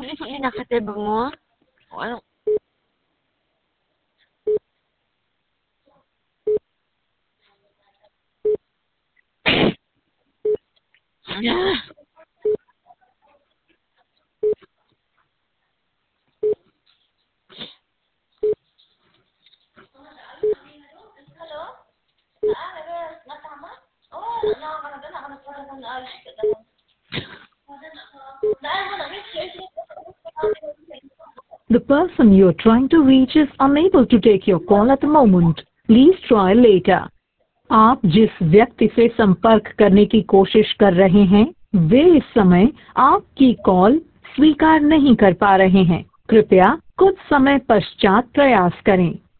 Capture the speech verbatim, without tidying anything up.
Huli-huli na kita bango. O ano? Ah! The person you are trying to reach is unable to take your call at the moment. Please try later. आप जिस व्यक्ति से संपर्क करने की कोशिश कर रहे हैं वे इस समय आपकी कॉल स्वीकार नहीं कर पा रहे हैं। कृपया कुछ समय पश्चात प्रयास करें।